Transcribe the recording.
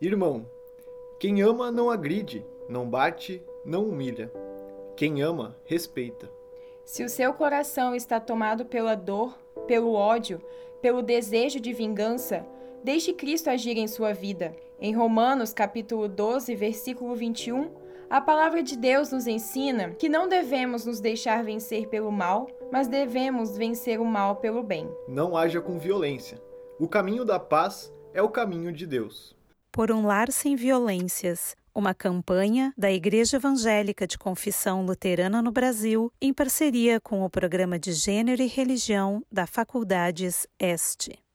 Irmão, quem ama não agride, não bate, não humilha. Quem ama, respeita. Se o seu coração está tomado pela dor, pelo ódio, pelo desejo de vingança, deixe Cristo agir em sua vida. Em Romanos, capítulo 12, versículo 21, a palavra de Deus nos ensina que não devemos nos deixar vencer pelo mal, mas devemos vencer o mal pelo bem. Não haja com violência. O caminho da paz é o caminho de Deus. Por um lar sem violências, uma campanha da Igreja Evangélica de Confissão Luterana no Brasil, em parceria com o Programa de Gênero e Religião da Faculdades Este.